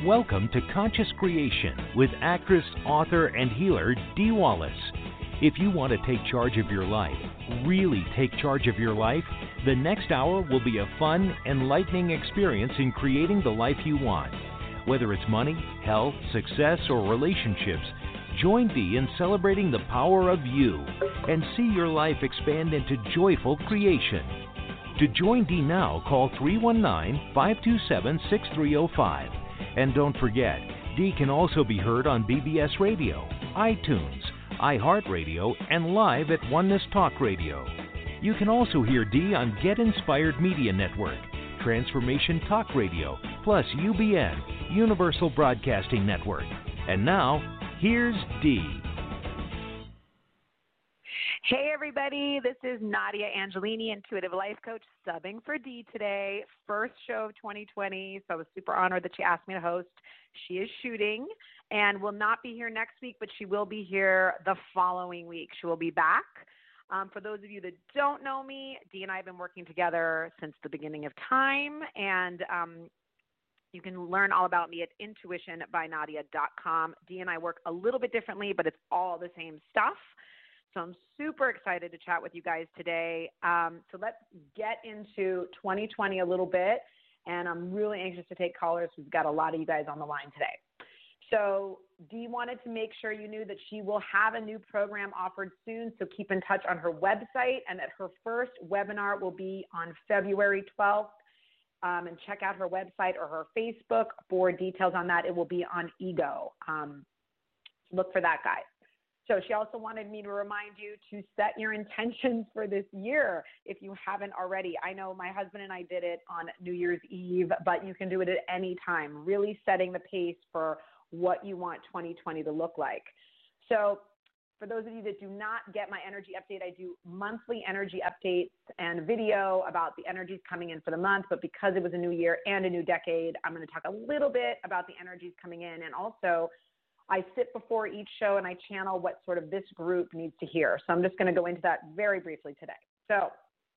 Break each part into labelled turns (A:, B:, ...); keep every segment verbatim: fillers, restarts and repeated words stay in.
A: Welcome to Conscious Creation with actress, author, and healer Dee Wallace. If you want to take charge of your life, really take charge of your life, the next hour will be a fun, enlightening experience in creating the life you want. Whether it's money, health, success, or relationships, join Dee in celebrating the power of you and see your life expand into joyful creation. To join Dee now, call three one nine, five two seven, six three zero five. And don't forget, Dee can also be heard on B B S Radio, iTunes, iHeartRadio, and live at Oneness Talk Radio. You can also hear Dee on Get Inspired Media Network, Transformation Talk Radio, plus U B N, Universal Broadcasting Network. And now, here's Dee.
B: Hey everybody, this is Nadia Angelini, Intuitive Life Coach, subbing for Dee today. First show of twenty twenty, so I was super honored that she asked me to host. She is shooting and will not be here next week, but she will be here the following week. She will be back. Um, for those of you that don't know me, Dee and I have been working together since the beginning of time, and um, you can learn all about me at intuition by nadia dot com. Dee and I work a little bit differently, but it's all the same stuff. So I'm super excited to chat with you guys today. Um, so let's get into twenty twenty a little bit, and I'm really anxious to take callers. We've got a lot of you guys on the line today. So Dee wanted to make sure you knew that she will have a new program offered soon, so keep in touch on her website, and that her first webinar will be on February twelfth. Um, and check out her website or her Facebook for details on that. It will be on Ego. Um, look for that, guys. So she also wanted me to remind you to set your intentions for this year if you haven't already. I know my husband and I did it on New Year's Eve, but you can do it at any time, really setting the pace for what you want twenty twenty to look like. So for those of you that do not get my energy update, I do monthly energy updates and video about the energies coming in for the month. But because it was a new year and a new decade, I'm going to talk a little bit about the energies coming in, and also I sit before each show and I channel what sort of this group needs to hear. So I'm just going to go into that very briefly today. So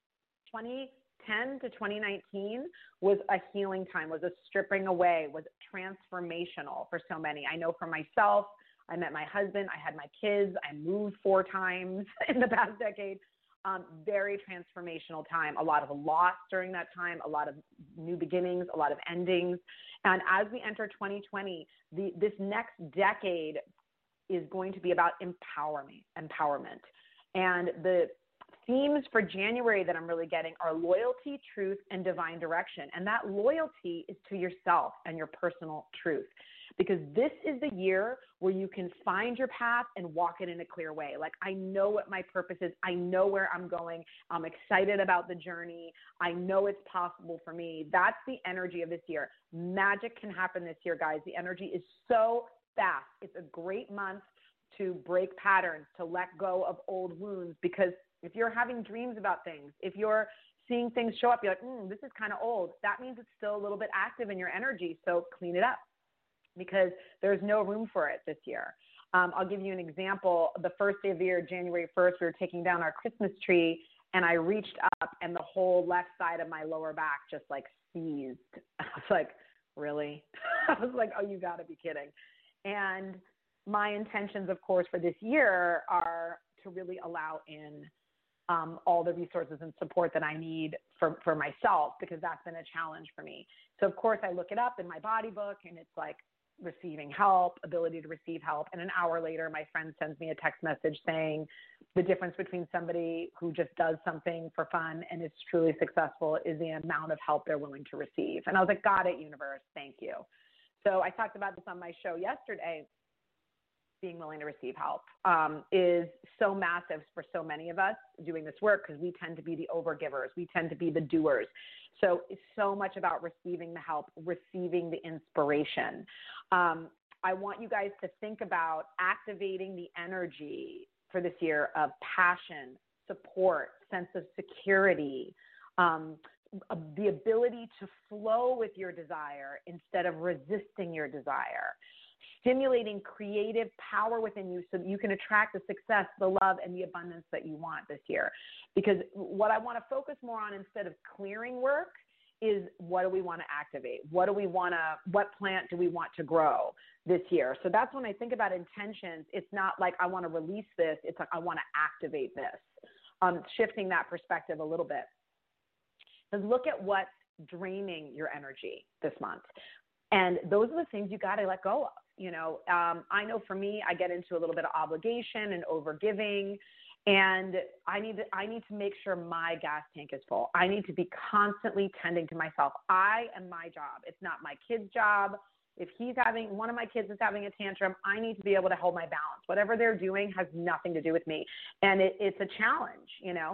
B: twenty ten to twenty nineteen was a healing time, was a stripping away, was transformational for so many. I know for myself, I met my husband, I had my kids, I moved four times in the past decade. Um, very transformational time, a lot of loss during that time, a lot of new beginnings, a lot of endings. And as we enter twenty twenty, the, this next decade is going to be about empowerment, empowerment. And the themes for January that I'm really getting are loyalty, truth, and divine direction. And that loyalty is to yourself and your personal truth, because this is the year where you can find your path and walk it in a clear way. Like, I know what my purpose is. I know where I'm going. I'm excited about the journey. I know it's possible for me. That's the energy of this year. Magic can happen this year, guys. The energy is so fast. It's a great month to break patterns, to let go of old wounds, because if you're having dreams about things, if you're seeing things show up, you're like, mm, this is kind of old. That means it's still a little bit active in your energy, so clean it up, because there's no room for it this year. Um, I'll give you an example. The first day of the year, January first, we were taking down our Christmas tree, and I reached up, and the whole left side of my lower back just like seized. I was like, really? I was like, oh, you got to be kidding. And my intentions, of course, for this year are to really allow in Um, all the resources and support that I need for, for myself, because that's been a challenge for me. So, of course, I look it up in my body book, and it's like receiving help, ability to receive help. And an hour later, my friend sends me a text message saying the difference between somebody who just does something for fun and is truly successful is the amount of help they're willing to receive. And I was like, got it, universe. Thank you. So I talked about this on my show yesterday. Being willing to receive help um, is so massive for so many of us doing this work, because we tend to be the overgivers. We tend to be the doers. So it's so much about receiving the help, receiving the inspiration. Um, I want you guys to think about activating the energy for this year of passion, support, sense of security, um, the ability to flow with your desire instead of resisting your desire. Stimulating creative power within you so that you can attract the success, the love, and the abundance that you want this year. Because what I want to focus more on, instead of clearing work, is what do we want to activate? What do we want to, what plant do we want to grow this year? So that's when I think about intentions. It's not like I want to release this. It's like I want to activate this. Um, shifting that perspective a little bit. Because look at what's draining your energy this month. And those are the things you got to let go of. You know, um, I know for me, I get into a little bit of obligation and overgiving. And I need to, I need to make sure my gas tank is full. I need to be constantly tending to myself. I am my job. It's not my kid's job. If he's having, one of my kids is having a tantrum, I need to be able to hold my balance. Whatever they're doing has nothing to do with me. And it, it's a challenge, you know.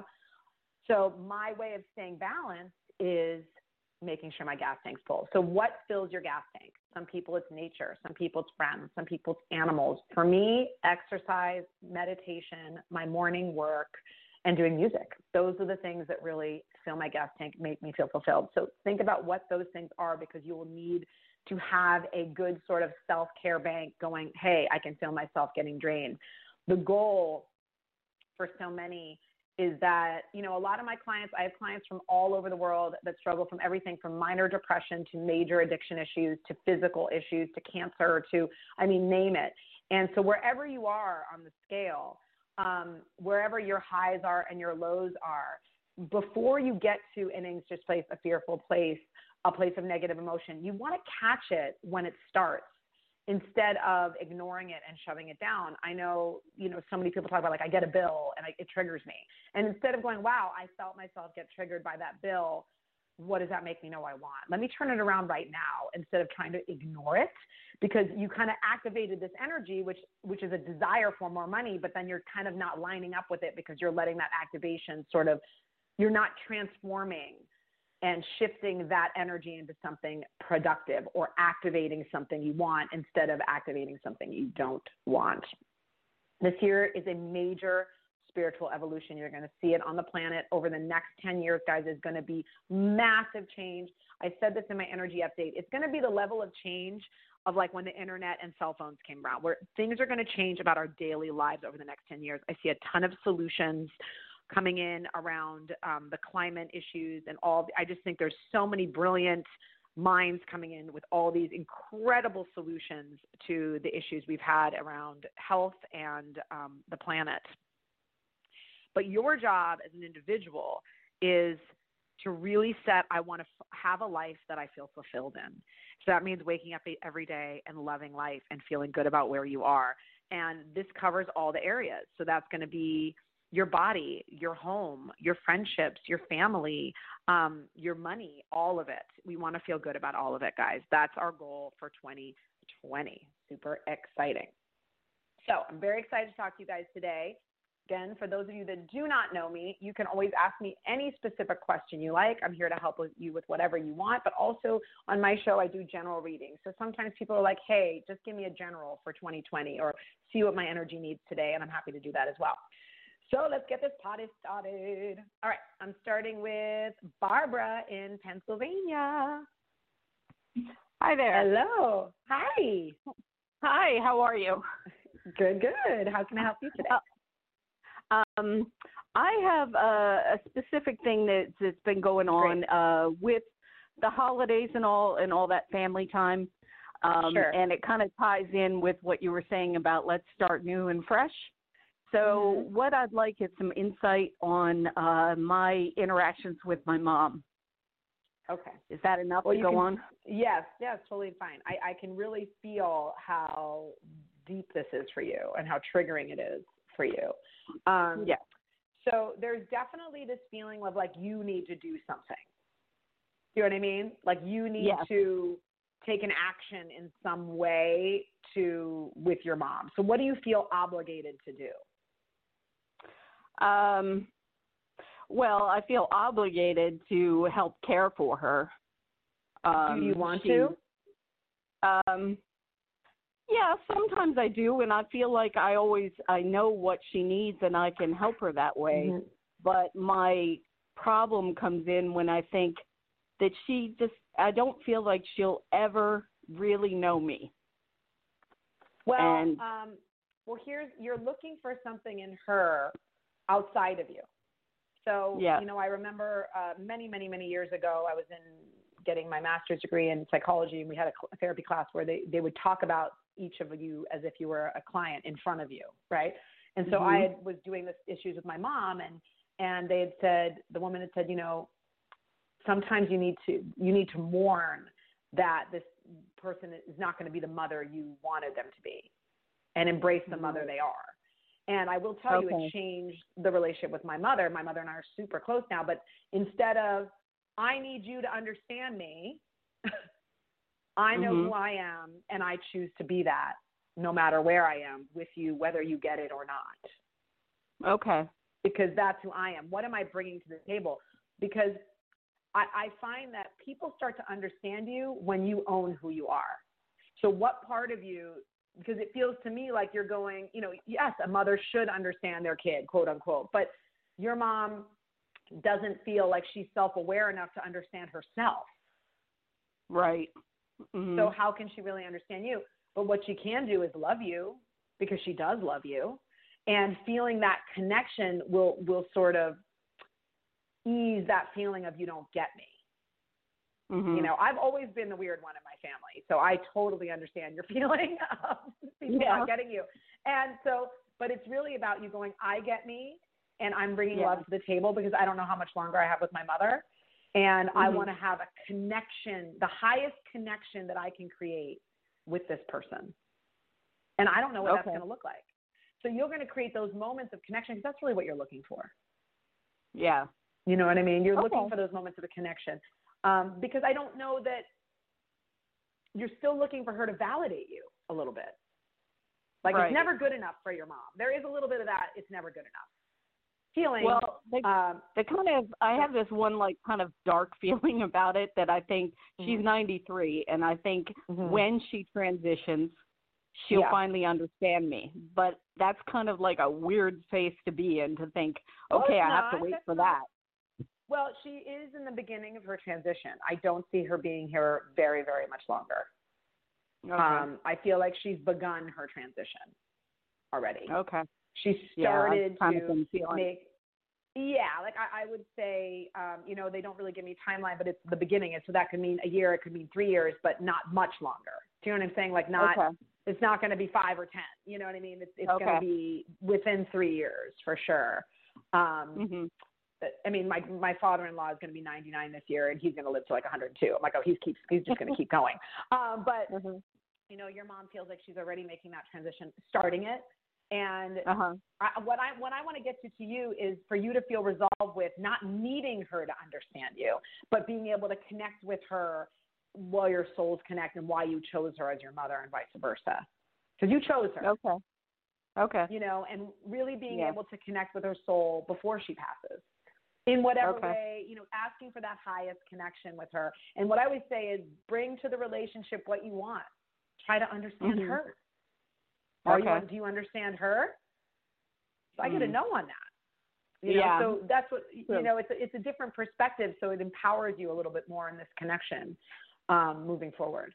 B: So my way of staying balanced is making sure my gas tank's full. So what fills your gas tank? Some people it's nature. Some people it's friends. Some people it's animals. For me, exercise, meditation, my morning work, and doing music. Those are the things that really fill my gas tank, make me feel fulfilled. So think about what those things are, because you will need to have a good sort of self-care bank going, hey, I can feel myself getting drained. The goal for so many is that, you know, a lot of my clients, I have clients from all over the world that struggle from everything from minor depression to major addiction issues to physical issues to cancer to, I mean, name it. And so wherever you are on the scale, um, wherever your highs are and your lows are, before you get to an anxious place, a fearful place, a place of negative emotion, you want to catch it when it starts instead of ignoring it and shoving it down. I know, you know, so many people talk about, like, I get a bill and I, it triggers me. And instead of going, wow, I felt myself get triggered by that bill, what does that make me know I want? Let me turn it around right now instead of trying to ignore it, because you kind of activated this energy, which, which is a desire for more money, but then you're kind of not lining up with it because you're letting that activation sort of, you're not transforming and shifting that energy into something productive or activating something you want instead of activating something you don't want. This year is a major spiritual evolution. You're going to see it on the planet over the next ten years, guys. Is going to be massive change. I said this in my energy update. It's going to be the level of change of like when the internet and cell phones came around, where things are going to change about our daily lives over the next ten years. I see a ton of solutions coming in around um, the climate issues and all. I just think there's so many brilliant minds coming in with all these incredible solutions to the issues we've had around health and um, the planet. But your job as an individual is to really set, I want to f- have a life that I feel fulfilled in. So that means waking up every day and loving life and feeling good about where you are. And this covers all the areas. So that's going to be your body, your home, your friendships, your family, um, your money, all of it. We want to feel good about all of it, guys. That's our goal for twenty twenty. Super exciting. So I'm very excited to talk to you guys today. Again, for those of you that do not know me, you can always ask me any specific question you like. I'm here to help with you with whatever you want, but also on my show, I do general readings. So sometimes people are like, hey, just give me a general for twenty twenty or see what my energy needs today, and I'm happy to do that as well. So let's get this party started. All right, I'm starting with Barbara in Pennsylvania.
C: Hi there.
B: Hello. Hi.
C: Hi, how are you?
B: Good, good. How can I help you today?
C: Uh, um, I have a, a specific thing that's, that's been going on uh, with the holidays and all and all that family time. Um,
B: sure.
C: And it kind of ties in with what you were saying about let's start new and fresh. So
B: mm-hmm.
C: what I'd like is some insight on uh, my interactions with my mom.
B: Okay.
C: Is that enough
B: well,
C: to go
B: can,
C: on?
B: Yes, yes, totally fine. I, I can really feel how deep this is for you and how triggering it is for you. Um,
C: yeah.
B: So there's definitely this feeling of like you need to do something. You know what I mean? Like you need
C: yes.
B: to take an action in some way to with your mom. So what do you feel obligated to do?
C: Um, well, I feel obligated to help care for her. Um,
B: do you want
C: she,
B: to?
C: Um, yeah, sometimes I do, and I feel like I always, I know what she needs and I can help her that way.
B: Mm-hmm.
C: But my problem comes in when I think that she just, I don't feel like she'll ever really know me.
B: Well,
C: and,
B: um, well, here's, you're looking for something in her outside of you. So,
C: yeah.
B: you know, I remember uh, many, many, many years ago, I was in getting my master's degree in psychology, and we had a therapy class where they, they would talk about each of you as if you were a client in front of you, right? And so mm-hmm. I had, was doing this issues with my mom, and, and they had said, the woman had said, you know, sometimes you need to, you need to mourn that this person is not going to be the mother you wanted them to be, and embrace the mm-hmm. mother they are. And I will tell okay. you, it changed the relationship with my mother. My mother and I are super close now, but instead of, I need you to understand me, I know mm-hmm. who I am, and I choose to be that no matter where I am with you, whether you get it or not.
C: Okay.
B: Because that's who I am. What am I bringing to the table? Because I, I find that people start to understand you when you own who you are. So what part of you, because it feels to me like you're going, you know, yes, a mother should understand their kid, quote unquote, but your mom doesn't feel like she's self-aware enough to understand herself.
C: Right. Mm-hmm.
B: So how can she really understand you? But what she can do is love you, because she does love you. And feeling that connection will, will sort of ease that feeling of you don't get me. Mm-hmm. You know, I've always been the weird one in my family, so I totally understand your feeling of people yeah. not getting you. And so, but it's really about you going, I get me, and I'm bringing yeah. love to the table, because I don't know how much longer I have with my mother, and mm-hmm. I want to have a connection, the highest connection that I can create with this person. And I don't know what okay. that's going to look like. So you're going to create those moments of connection, because that's really what you're looking for.
C: Yeah.
B: You know what I mean? You're
C: okay.
B: looking for those moments of a connection. Um, because I don't know that you're still looking for her to validate you a little bit. Like right. it's never good enough for your mom. There is a little bit of that. It's never good enough. Feeling.
C: Well, they, um, they kind of, I have this one like kind of dark feeling about it that I think mm-hmm. she's ninety-three, and I think mm-hmm. when she transitions, she'll yeah. finally understand me. But that's kind of like a weird space to be in, to think, okay,
B: well,
C: I have to wait
B: that's
C: for
B: not.
C: that.
B: Well, she is in the beginning of her transition. I don't see her being here very, very much longer. Okay. Um, I feel like she's begun her transition already.
C: Okay.
B: She started
C: yeah,
B: to make, yeah, like I, I would say, um, you know, they don't really give me a timeline, but it's the beginning. And so that could mean a year, it could mean three years, but not much longer. Do you know what I'm saying? Like not, okay. it's not going to be five or ten. You know what I mean? It's, it's okay. going to be within three years for sure. Um, mm-hmm. I mean, my my father-in-law is going to be ninety-nine this year, and he's going to live to like one hundred two. I'm like, oh, he's keeps he's just going to keep going. Um, but mm-hmm. you know, your mom feels like she's already making that transition, starting it. And uh-huh. I, what I what I want to get to to you is for you to feel resolved with not needing her to understand you, but being able to connect with her while your souls connect, and why you chose her as your mother, and vice versa, because you chose her.
C: Okay. Okay.
B: You know, and really being yeah. able to connect with her soul before she passes. In whatever okay. way, you know, asking for that highest connection with her. And what I always say is bring to the relationship what you want. Try to understand mm-hmm. her. Are okay. you, do you understand her? So I get a no on that. You know,
C: yeah.
B: so that's what, you know, it's a, it's a different perspective. So it empowers you a little bit more in this connection um, moving forward.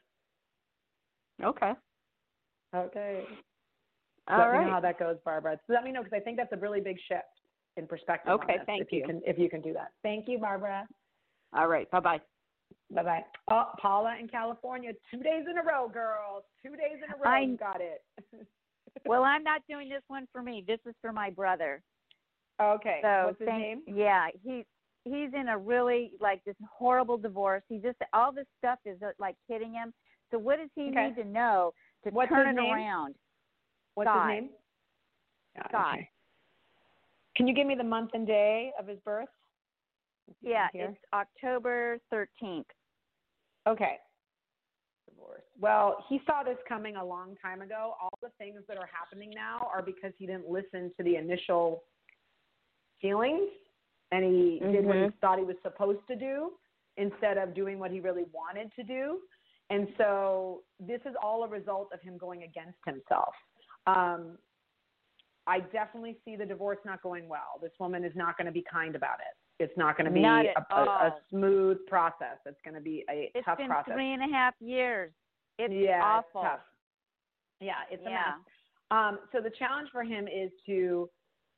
C: Okay.
B: Okay.
C: All
B: let
C: right.
B: me know how that goes, Barbara. So let me know, because I think that's a really big shift in perspective.
C: Okay,
B: on this,
C: thank
B: if
C: you.
B: you can, if you can do that. Thank you, Barbara.
C: All right, bye-bye.
B: Bye-bye. Oh, Paula in California, two days in a row, girls. Two days in a row,
D: I
B: you got it.
D: Well, I'm not doing this one for me. This is for my brother.
B: Okay.
D: So
B: what's his
D: thank,
B: name?
D: Yeah, he he's in a really like this horrible divorce. He just all this stuff is like hitting him. So what does he
B: okay.
D: need to know to
B: what's
D: turn
B: his
D: it
B: name?
D: around?
B: What's
D: Scott.
B: his name?
D: Scott.
B: Okay. Can you give me the month and day of his birth?
D: Yeah, it's October thirteenth.
B: Okay. Divorce. Well, he saw this coming a long time ago. All the things that are happening now are because he didn't listen to the initial feelings, and he mm-hmm. did what he thought he was supposed to do instead of doing what he really wanted to do. And so this is all a result of him going against himself. Um, I definitely see the divorce not going well. This woman is not going to be kind about it. It's not going to be a, a, a smooth process. It's going to be a
D: it's
B: tough
D: been
B: process.
D: It's been three and a half years. It's
B: yeah,
D: awful.
B: It's tough. Yeah, it's a
D: yeah.
B: mess. Um, so the challenge for him is to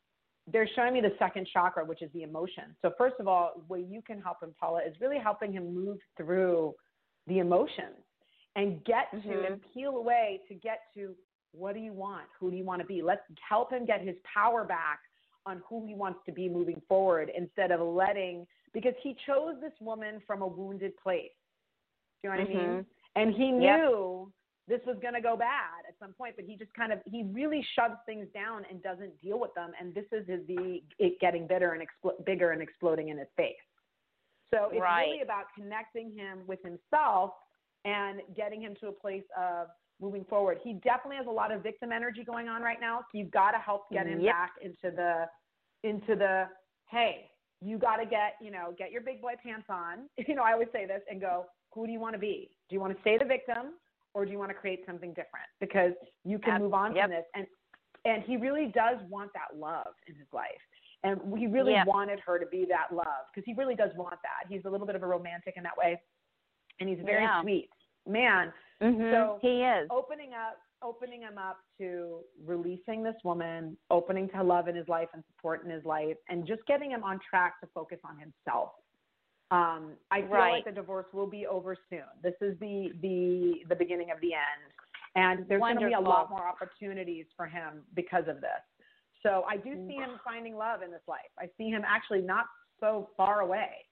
B: they're showing me the second chakra, which is the emotion. So first of all, where you can help him, Paula, is really helping him move through the emotions and get to
D: Mm-hmm.
B: and peel away to get to what do you want? Who do you want to be? Let's help him get his power back on who he wants to be moving forward instead of letting, because he chose this woman from a wounded place. Do you know what
D: Mm-hmm.
B: I mean? And he
D: Yep.
B: knew this was going to go bad at some point, but he just kind of, he really shoves things down and doesn't deal with them. And this is his, the, it getting bitter and expl- bigger and exploding in his face. So it's
D: Right.
B: really about connecting him with himself and getting him to a place of moving forward. He definitely has a lot of victim energy going on right now. So you've got to help get him
D: Yep.
B: back into the, into the, hey, you got to get, you know, get your big boy pants on. You know, I always say this and go, who do you want to be? Do you want to stay the victim or do you want to create something different? Because you can
D: Ab-
B: move on
D: yep.
B: from this. And, and he really does want that love in his life. And he really
D: Yep.
B: wanted her to be that love because he really does want that. He's a little bit of a romantic in that way. And he's very
D: Yeah.
B: sweet. Man,
D: Mm-hmm.
B: so
D: he is.
B: opening up, opening him up to releasing this woman, opening to love in his life and support in his life, and just getting him on track to focus on himself. Um, I feel
D: Right.
B: like the divorce will be over soon. This is the the the beginning of the end, and there's going to be a
D: Wonderful.
B: lot more opportunities for him because of this. So I do see him finding love in this life. I see him actually not so far away.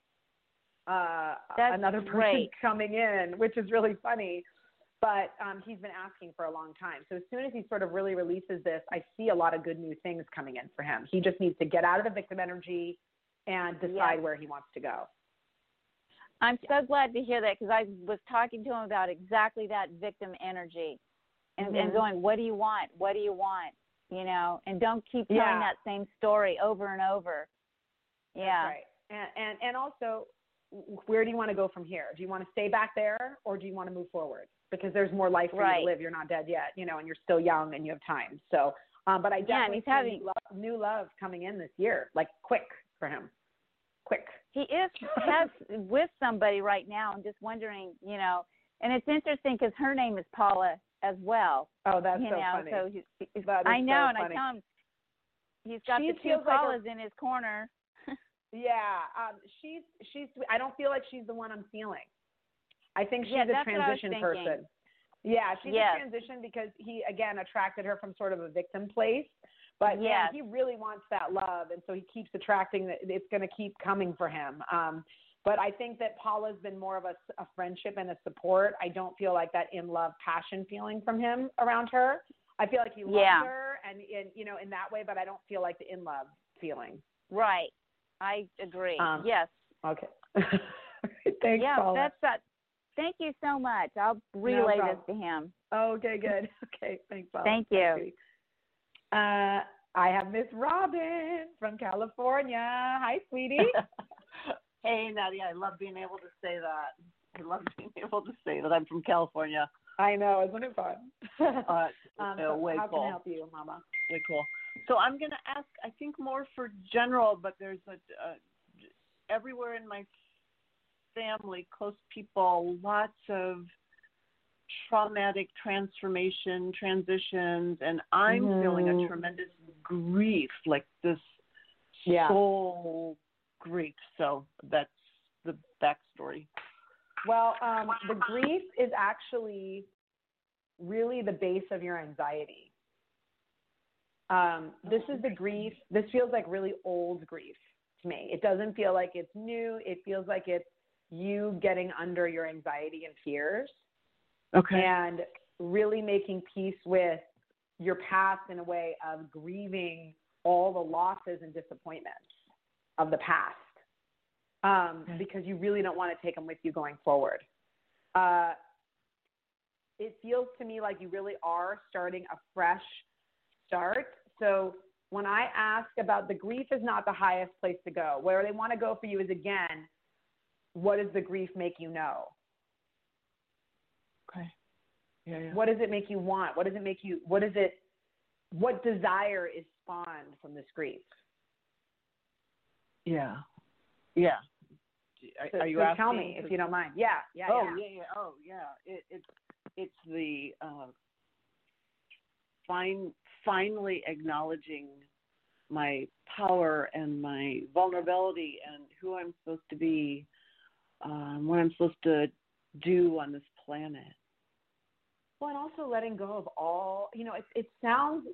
B: Uh,
D: That's
B: another person
D: great.
B: coming in, which is really funny. But um, he's been asking for a long time. So as soon as he sort of really releases this, I see a lot of good new things coming in for him. He just needs to get out of the victim energy and decide
D: Yes.
B: where he wants to go.
D: I'm so glad to hear that because I was talking to him about exactly that victim energy and,
B: Mhm.
D: and going, what do you want? What do you want? You know, and don't keep telling
B: Yeah.
D: that same story over and over. Yeah.
B: That's right. And, and, and also, where do you want to go from here? Do you want to stay back there or do you want to move forward? Because there's more life for you
D: Right.
B: to live. You're not dead yet, you know, and you're still young and you have time. So, um, but I
D: Yeah,
B: definitely
D: and he's
B: see
D: having-
B: new, love, new love coming in this year, like quick for him. Quick.
D: He is has with somebody right now. I'm just wondering, you know, and it's interesting because her name is Paula as well.
B: Oh, that's
D: you
B: so
D: know,
B: funny.
D: so he's, he's,
B: That is
D: I know,
B: so
D: and
B: funny.
D: I tell him he's got
B: She
D: the two
B: feels like a-
D: Paulas in his corner.
B: Yeah, um, she's she's. I don't feel like she's the one I'm feeling. I think she's
D: Yeah,
B: a
D: that's what I was
B: transition
D: thinking.
B: person. Yeah, she's
D: Yes.
B: a transition because he again attracted her from sort of a victim place, but man,
D: Yes.
B: he really wants that love, and so he keeps attracting that. It's going to keep coming for him. Um, but I think that Paula's been more of a, a friendship and a support. I don't feel like that in love passion feeling from him around her. I feel like he loves
D: Yeah.
B: her, and, and you know in that way, but I don't feel like the in love feeling.
D: Right. I agree.
B: Um,
D: yes.
B: Okay. Thanks,
D: yeah,
B: Paula.
D: that's that. Thank you so much. I'll relay this
B: problem.
D: to him.
B: Okay, good. Okay, thanks, Paula.
D: Thank
B: Thanks,
D: you.
B: sweetie. Uh, I have Miss Robin from California. Hi, sweetie.
E: Hey, Nadia, I love being able to say that. I love being able to say that I'm from California.
B: I know, isn't it fun?
E: Uh,
B: um,
E: uh,
B: so
E: way
B: how
E: cool.
B: can I help you, Mama?
E: Way cool. So I'm going to ask, I think more for general, but there's a, uh, everywhere in my family, close people, lots of traumatic transformation, transitions, and I'm
B: Mhm.
E: feeling a tremendous grief, like this
B: Yeah.
E: soul grief. So that's the backstory.
B: Well, um, the grief is actually really the base of your anxiety. Um, this is the grief. This feels like really old grief to me. It doesn't feel like it's new. It feels like it's you getting under your anxiety and fears
E: Okay.
B: and really making peace with your past in a way of grieving all the losses and disappointments of the past. Um,
E: Okay.
B: because you really don't want to take them with you going forward. Uh, it feels to me like you really are starting a fresh start. So when I ask about the grief is not the highest place to go. Where they want to go for you is, again, what does the grief make you know?
E: Okay. Yeah, yeah.
B: What does it make you want? What does it make you, what is it, what desire is spawned from this grief?
E: Yeah. Yeah. Are,
B: So,
E: are you
B: so
E: asking?
B: tell me if you don't mind. Yeah, yeah,
E: Oh,
B: yeah.
E: yeah, yeah. Oh, yeah. It, it's it's the uh, fine, finally acknowledging my power and my vulnerability and who I'm supposed to be, um, what I'm supposed to do on this planet.
B: Well, and also letting go of all, you know, it, it sounds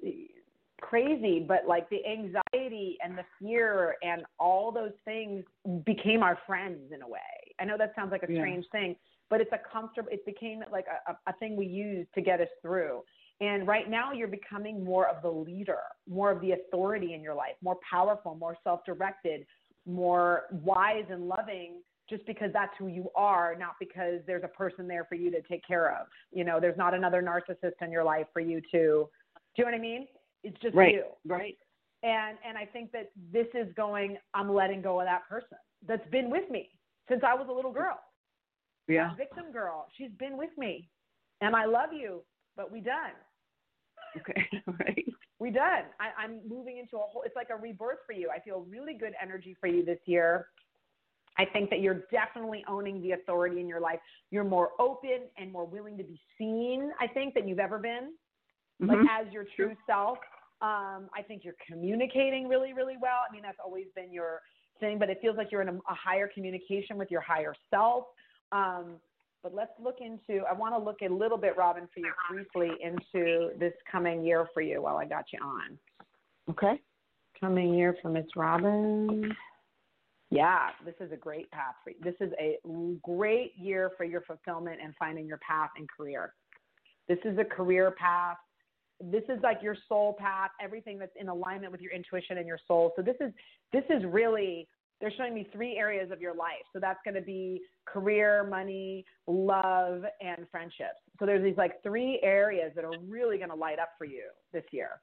B: crazy, but like the anxiety and the fear and all those things became our friends in a way. I know that sounds like a strange yeah. thing, but it's a comfortable, it became like a, a thing we use to get us through. And right now you're becoming more of the leader, more of the authority in your life, more powerful, more self-directed, more wise and loving, just because that's who you are, not because there's a person there for you to take care of. You know, there's not another narcissist in your life for you to, do you know what I mean? It's just
E: right,
B: you.
E: Right.
B: And and I think that this is going, I'm letting go of that person that's been with me since I was a little girl.
E: Yeah.
B: That victim girl. She's been with me. And I love you, but we done.
E: Okay, right.
B: We done. I, I'm moving into a whole, it's like a rebirth for you. I feel really good energy for you this year. I think that you're definitely owning the authority in your life. You're more open and more willing to be seen, I think, than you've ever been, mm-hmm. like as your true self. Um, I think you're communicating really, really well. I mean, that's always been your thing, but it feels like you're in a, a higher communication with your higher self. Um, but let's look into, I want to look a little bit, Robin, for you briefly into this coming year for you while I got you on.
E: Okay.
B: Coming year for Miss Robin. Yeah, this is a great path for you. This is a great year for your fulfillment and finding your path and career. This is a career path. This is like your soul path, everything that's in alignment with your intuition and your soul. So this is this is really, they're showing me three areas of your life. So that's going to be career, money, love, and friendships. So there's these like three areas that are really going to light up for you this year.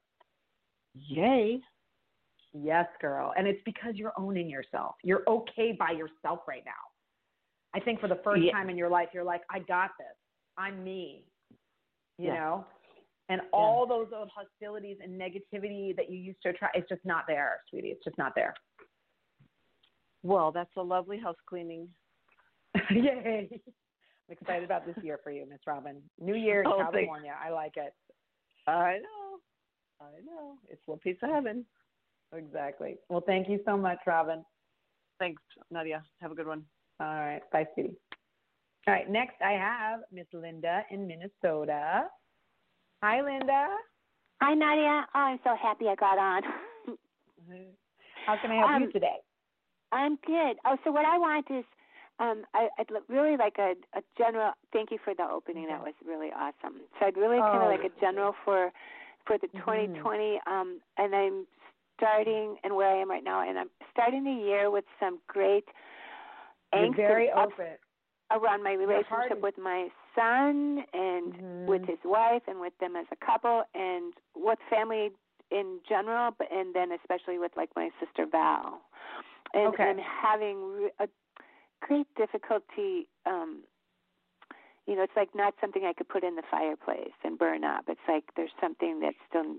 E: Yay.
B: Yes, girl. And it's because you're owning yourself. You're okay by yourself right now. I think for the first yeah. time in your life, you're like, I got this. I'm me, you yeah. know? And all yeah. those old hostilities and negativity that you used to attract, it's just not there, sweetie. It's just not there.
E: Well, that's a lovely house cleaning.
B: Yay. I'm excited about this year for you, Miss Robin. New year in oh, California. Thanks. I like it.
E: I know. I know. It's a little piece of heaven.
B: Exactly. Well, thank you so much, Robin.
E: Thanks, Nadia. Have a good one.
B: All right. Bye, sweetie. All right. Next, I have Miss Linda in Minnesota. Hi, Linda.
F: Hi, Nadia. Oh, I'm so happy I got on.
B: How can I help
F: um,
B: you today?
F: I'm good. Oh, so what I want is, um, I, I'd really like a, a general, thank you for the opening. That was really awesome. So I'd really oh, kind of like a general for for the twenty twenty, mm-hmm. um, and I'm starting and where I am right now, and I'm starting the year with some great angst
B: You're very open
F: around my relationship with my son and mm-hmm. with his wife and with them as a couple and with family in general, but and then especially with like my sister Val. And
B: okay.
F: I'm having a great difficulty. Um, you know, it's like not something I could put in the fireplace and burn up. It's like there's something that's still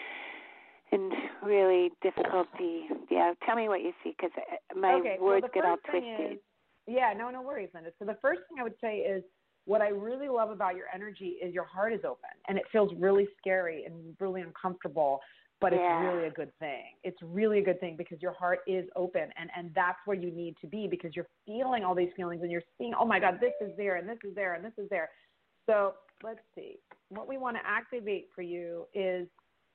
F: in really difficulty. Yeah, tell me what you see because my
B: okay,
F: words
B: well,
F: get all twisted.
B: Is, yeah, no, no worries, Linda. So the first thing I would say is what I really love about your energy is your heart is open, and it feels really scary and really uncomfortable, but
F: yeah.
B: it's really a good thing. It's really a good thing because your heart is open, and, and that's where you need to be because you're feeling all these feelings, and you're seeing, oh, my God, this is there, and this is there, and this is there. So let's see. What we want to activate for you is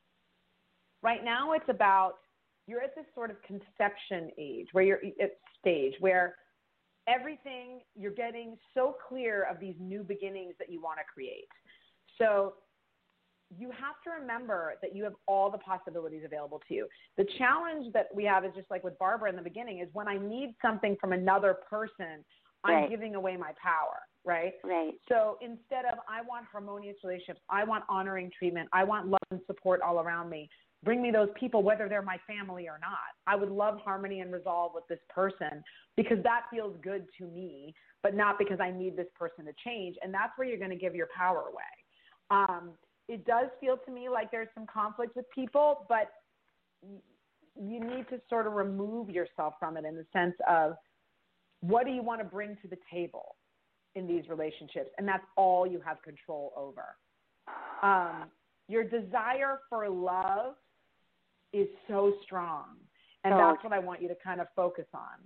B: right now it's about you're at this sort of conception age where you're at stage where everything you're getting so clear of these new beginnings that you want to create. So you have to remember that you have all the possibilities available to you. The challenge that we have is just like with Barbara in the beginning is when I need something from another person, I'm
F: right.
B: giving away my power, right?
F: Right.
B: So instead of I want harmonious relationships, I want honoring treatment, I want love and support all around me, bring me those people, whether they're my family or not. I would love harmony and resolve with this person because that feels good to me, but not because I need this person to change. And that's where you're going to give your power away. Um, it does feel to me like there's some conflict with people, but you need to sort of remove yourself from it in the sense of what do you want to bring to the table in these relationships? And that's all you have control over. Um, your desire for love is so strong. And
F: oh.
B: that's what I want you to kind of focus on.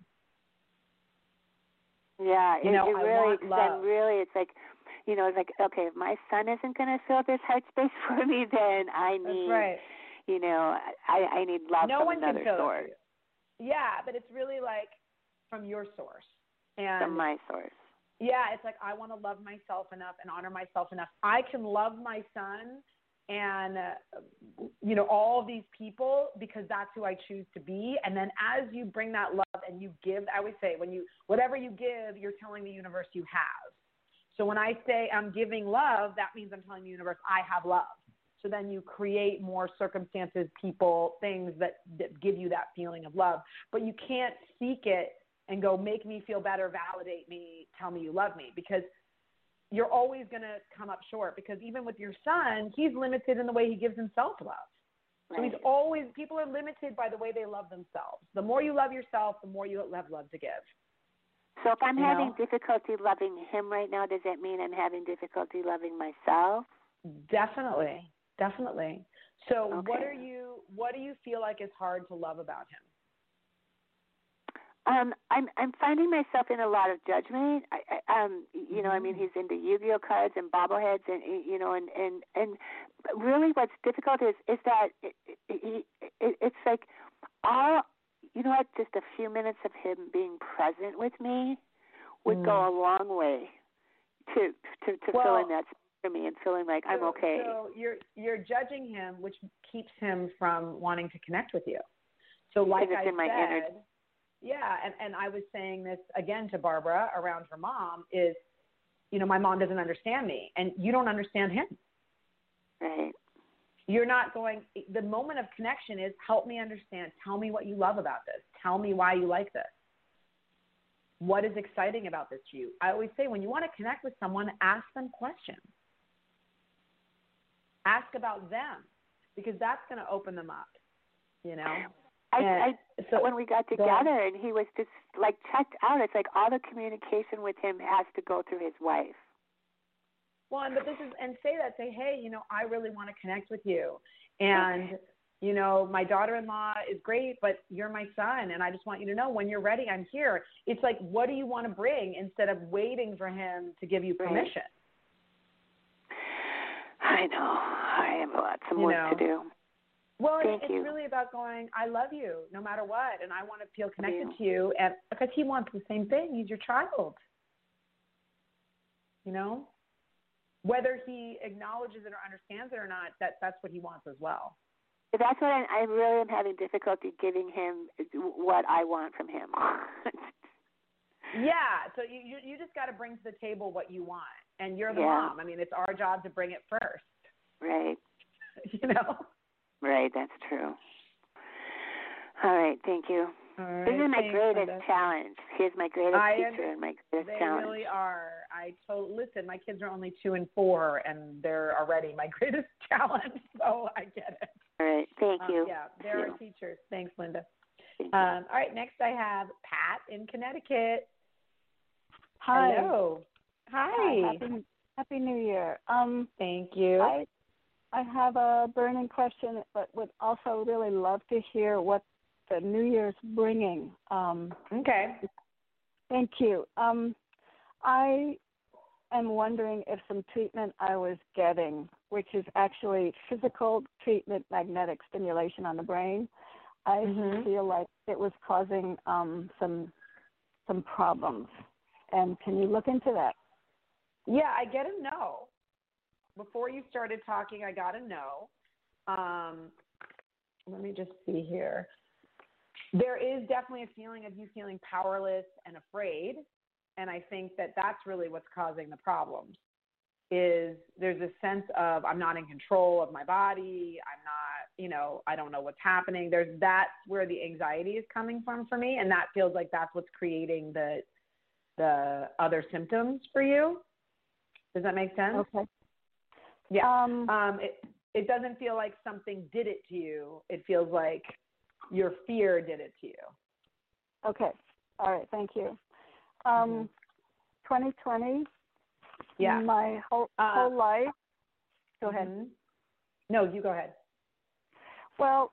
F: Yeah,
B: you
F: it,
B: know,
F: it
B: I
F: really,
B: want love.
F: then really, it's like, you know, it's like, okay, if my son isn't going to fill this heart space for me, then I need,
B: That's right.
F: you know, I, I need love
B: no
F: from
B: one
F: another
B: can fill
F: source.
B: It for you. Yeah, but it's really like from your source. And
F: from my source.
B: Yeah, it's like I want to love myself enough and honor myself enough. I can love my son and, uh, you know, all of these people because that's who I choose to be. And then as you bring that love and you give, I always say, when you, whatever you give, you're telling the universe you have. So when I say I'm giving love, that means I'm telling the universe I have love. So then you create more circumstances, people, things that, that give you that feeling of love. But you can't seek it and go, make me feel better, validate me, tell me you love me, because you're always going to come up short. Because even with your son, he's limited in the way he gives himself love. Right. So he's always, people are limited by the way they love themselves. The more you love yourself, the more you have love to give.
F: So if I'm
B: you
F: having
B: know?
F: difficulty loving him right now, does that mean I'm having difficulty loving myself?
B: Definitely, definitely. So
F: okay.
B: what are you, what do you feel like is hard to love about him?
F: Um, I'm I'm finding myself in a lot of judgment. I, I, um, you know, I mean, he's into Yu-Gi-Oh cards and bobbleheads, and you know, and and and really, what's difficult is is that it, it, it, it's like all, you know what, just a few minutes of him being present with me would mm. go a long way to to, to
B: well,
F: filling that for me and feeling like
B: so,
F: I'm okay.
B: So you're you're judging him, which keeps him from wanting to connect with you. So like
F: it's
B: I
F: in my
B: said.
F: energy.
B: Yeah, and, and I was saying this again to Barbara around her mom is, you know, my mom doesn't understand me, and you don't understand him.
F: Right.
B: You're not going, the moment of connection is help me understand. Tell me what you love about this. Tell me why you like this. What is exciting about this to you? I always say when you want to connect with someone, ask them questions. Ask about them, because that's going to open them up, you know.
F: I, I
B: so,
F: when we got together and he was just like checked out, it's like all the communication with him has to go through his wife.
B: Well, and, but this is, and say that, say, hey, you know, I really want to connect with you. And, okay. you know, my daughter-in-law is great, but you're my son. And I just want you to know when you're ready, I'm here. It's like, what do you want to bring instead of waiting for him to give you permission?
F: I know. I have lots of
B: you
F: work
B: know?
F: to do.
B: Well,
F: Thank
B: it's
F: you.
B: really about going, I love you no matter what, and I want to feel connected you. to you, and because he wants the same thing. He's your child. You know? Whether he acknowledges it or understands it or not, that, that's what he wants as well.
F: That's what I, I really am having difficulty giving him what I want from him.
B: yeah, so you, you, you just got to bring to the table what you want, and you're the
F: yeah.
B: mom. I mean, it's our job to bring it first.
F: Right.
B: You know?
F: Right, that's true. All right, thank you.
B: All right,
F: this is my
B: thanks,
F: greatest
B: Linda.
F: challenge. He's my greatest
B: I
F: teacher and my greatest
B: they
F: challenge.
B: They really are. I told listen, my kids are only two and four, and they're already my greatest challenge. So I get it.
F: All right, thank you.
B: Um, yeah, they're our teachers. Thanks, Linda.
F: Thank
B: um, all right, next I have Pat in Connecticut.
G: Hi.
B: Hello. Hi.
G: Hi. Happy, Happy New Year. Um,
B: thank you.
G: I I have a burning question, but would also really love to hear what the New Year's bringing. Um,
B: okay.
G: Thank you. Um, I am wondering if some treatment I was getting, which is actually physical treatment, magnetic stimulation on the brain, I mm-hmm. feel like it was causing um, some some problems. And can you look into that?
B: Yeah, I get a no. Before you started talking, I got a no. Um, let me just see here. There is definitely a feeling of you feeling powerless and afraid, and I think that that's really what's causing the problems. Is there's a sense of I'm not in control of my body. I'm not, you know, I don't know what's happening. There's that's where the anxiety is coming from for me, and that feels like that's what's creating the the other symptoms for you. Does that make sense?
G: Okay.
B: Yeah.
G: Um,
B: um, it, it doesn't feel like something did it to you. It feels like your fear did it to you.
G: Okay. All right. Thank you. Um,
B: mm-hmm.
G: twenty twenty,
B: yeah.
G: my whole,
B: uh,
G: whole life. Go
B: mm-hmm.
G: ahead.
B: No, you go ahead.
G: Well,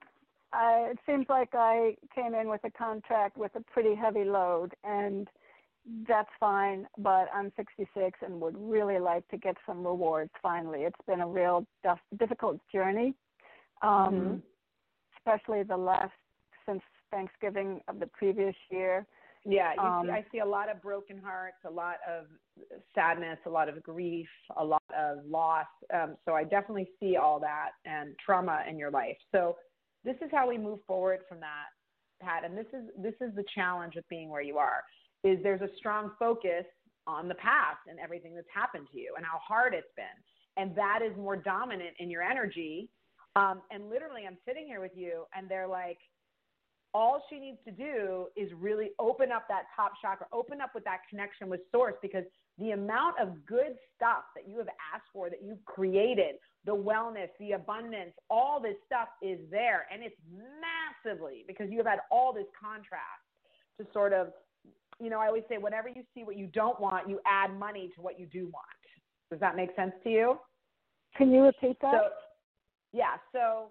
G: I, it seems like I came in with a contract with a pretty heavy load, and that's fine, but I'm sixty-six and would really like to get some rewards finally. It's been a real tough, difficult journey, um, mm-hmm. especially the last, since Thanksgiving of the previous year.
B: Yeah, you
G: um,
B: see, I see a lot of broken hearts, a lot of sadness, a lot of grief, a lot of loss. Um, so I definitely see all that and trauma in your life. So this is how we move forward from that, Pat. And this is this is the challenge with being where you are, is there's a strong focus on the past and everything that's happened to you and how hard it's been. And that is more dominant in your energy. Um, and literally, I'm sitting here with you, and they're like, all she needs to do is really open up that top chakra, open up with that connection with source, because the amount of good stuff that you have asked for, that you've created, the wellness, the abundance, all this stuff is there. And it's massively because you have had all this contrast to sort of, you know, I always say, whenever you see what you don't want, you add money to what you do want. Does that make sense to you?
G: Can you repeat that?
B: So, yeah. So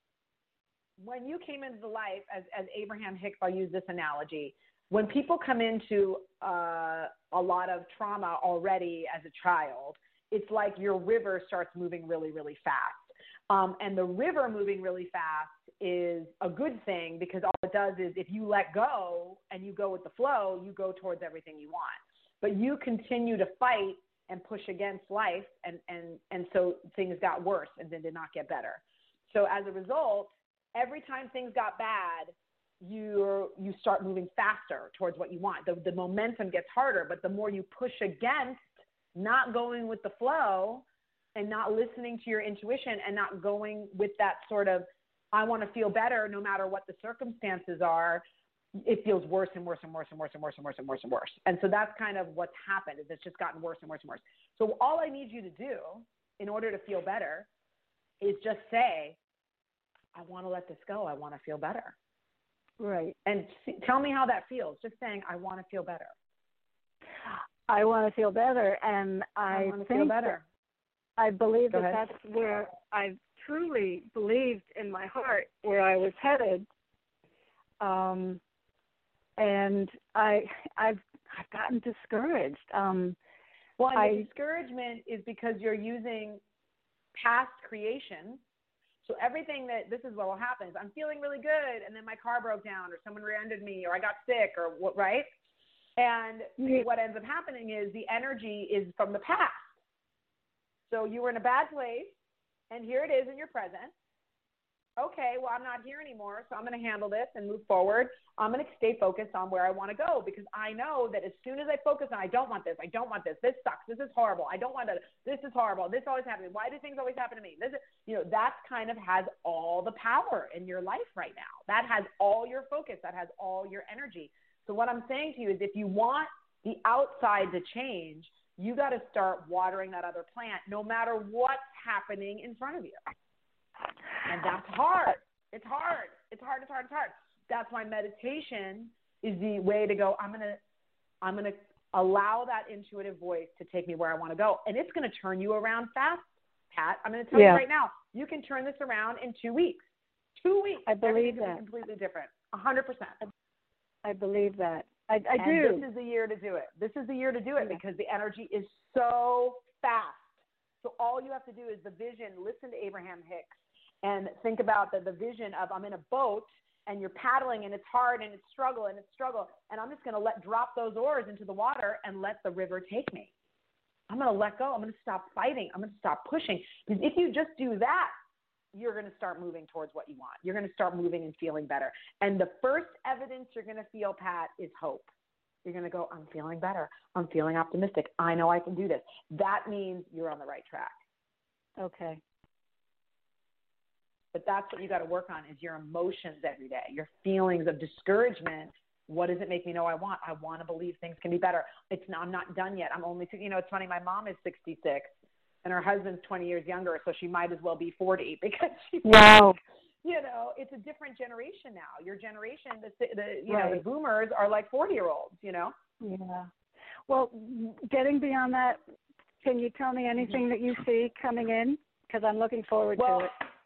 B: when you came into the life, as, as Abraham Hicks, I'll use this analogy, when people come into uh, a lot of trauma already as a child, it's like your river starts moving really, really fast. Um, and the river moving really fast is a good thing, because all it does is if you let go and you go with the flow, you go towards everything you want. But you continue to fight and push against life, and, and, and so things got worse and then did not get better. So as a result, every time things got bad, you you start moving faster towards what you want. The, the momentum gets harder, but the more you push against not going with the flow and not listening to your intuition and not going with that sort of, I want to feel better no matter what the circumstances are, it feels worse and worse and worse and worse and worse and worse and worse and worse. And so that's kind of what's happened, is it's just gotten worse and worse and worse. So all I need you to do in order to feel better is just say, I want to let this go. I want to feel better.
G: Right.
B: And see, tell me how that feels. Just saying, I want to feel better.
G: I want to feel better. And I,
B: I want to
G: think
B: feel better.
G: I believe
B: Go
G: that
B: ahead.
G: that's where I truly believed in my heart where I was headed. Um, and I, I've, I've gotten discouraged. Um,
B: well, and
G: I,
B: the discouragement is because you're using past creation. So everything that, this is what will happen is I'm feeling really good, and then my car broke down, or someone rear-ended me, or I got sick, or what, right? And
G: yeah.
B: what ends up happening is the energy is from the past. So you were in a bad place, and here it is in your present. Okay, well, I'm not here anymore, so I'm going to handle this and move forward. I'm going to stay focused on where I want to go, because I know that as soon as I focus on, I don't want this, I don't want this, this sucks, this is horrible, I don't want to, this is horrible, this always happens, why do things always happen to me? This is, you know, that kind of has all the power in your life right now. That has all your focus, that has all your energy. So what I'm saying to you is, if you want the outside to change, you got to start watering that other plant, no matter what's happening in front of you. And that's hard. It's hard. It's hard. It's hard. It's hard. That's why meditation is the way to go. I'm going to, I'm going to allow that intuitive voice to take me where I want to go. And it's going to turn you around fast, Pat. I'm going to tell
G: yeah.
B: you right now, you can turn this around in two weeks. Two weeks.
G: I believe that.
B: Completely different. A hundred percent.
G: I believe that. I, I
B: and
G: do.
B: This is the year to do it. This is the year to do it
G: yeah.
B: because the energy is so fast. So all you have to do is the vision. Listen to Abraham Hicks. And think about the, the vision of, I'm in a boat and you're paddling and it's hard and it's struggle and it's struggle. And I'm just going to let drop those oars into the water and let the river take me. I'm going to let go. I'm going to stop fighting. I'm going to stop pushing. Because if you just do that, you're going to start moving towards what you want. You're going to start moving and feeling better. And the first evidence you're going to feel, Pat, is hope. You're going to go, I'm feeling better. I'm feeling optimistic. I know I can do this. That means you're on the right track.
G: Okay.
B: But that's what you got to work on, is your emotions every day, your feelings of discouragement. What does it make me know I want? I want to believe things can be better. It's not, I'm not done yet. I'm only, you know, it's funny. My mom is sixty-six and her husband's twenty years younger. So she might as well be forty because she,
G: wow.
B: you know, it's a different generation now. Your generation, the, the you
G: right.
B: know, the boomers are like forty year olds, you know?
G: Yeah. Well, getting beyond that, can you tell me anything that you see coming in? Because I'm looking forward
B: well,
G: to it.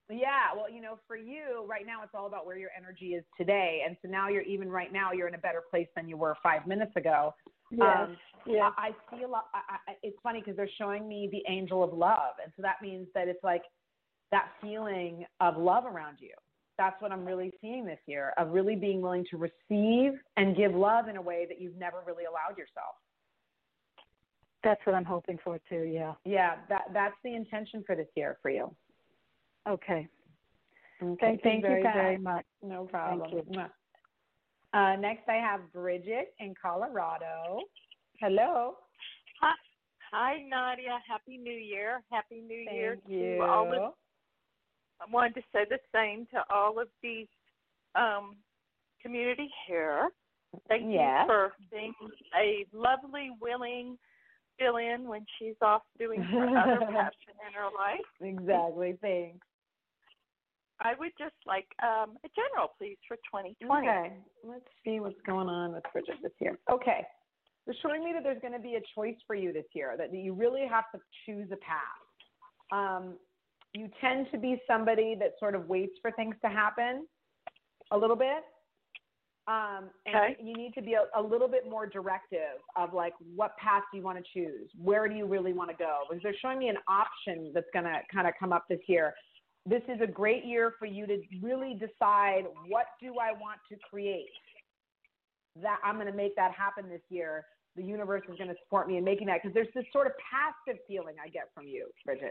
B: Yeah, well, you know, for you right now, it's all about where your energy is today, and so now you're even right now you're in a better place than you were five minutes ago.
G: Yes.
B: Um,
G: yes.
B: I, I feel I, I, it's funny because they're showing me the angel of love, and so that means that it's like that feeling of love around you. That's what I'm really seeing this year, of really being willing to receive and give love in a way that you've never really allowed yourself.
G: That's what I'm hoping for too. Yeah.
B: Yeah, that that's the intention for this year for you.
G: Okay.
B: Okay.
G: Thank,
B: Thank
G: you very,
B: you, Pat.
G: very much.
B: No problem.
G: Thank you.
B: Uh, next, I have Bridget in Colorado. Hello.
H: Hi, Hi, Nadia. Happy New Year. Happy New
B: Thank
H: Year
B: you.
H: to all of. I wanted to say the same to all of the um, community here. Thank
B: yes.
H: you for being a lovely, willing fill-in when she's off doing her other passion in her life.
B: Exactly. Thanks.
H: I would just like um, a general, please, for twenty twenty.
B: Okay. Let's see what's going on with Bridget this year. Okay. They're showing me that there's going to be a choice for you this year, that you really have to choose a path. Um, you tend to be somebody that sort of waits for things to happen a little bit. Um, and
H: okay.
B: you need to be a, a little bit more directive of like, what path do you want to choose? Where do you really want to go? Because they're showing me an option that's going to kind of come up this year. This is a great year for you to really decide, what do I want to create? That I'm going to make that happen this year. The universe is going to support me in making that, because there's this sort of passive feeling I get from you, Bridget.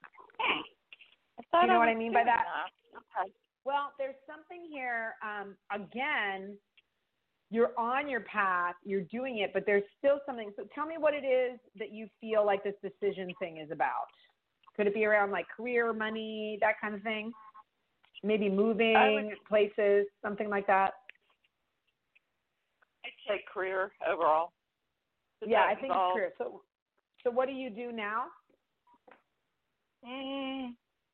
H: Do
B: you know
H: I
B: what I mean by that?
H: that? Okay.
B: Well, there's something here, um, again, you're on your path, you're doing it, but there's still something. So tell me what it is that you feel like this decision thing is about. Could it be around like career, money, that kind of thing? Maybe moving would, places, something like that?
H: I'd say career overall.
B: Yeah, I think it's career. So, so what do you do now?
H: Mm,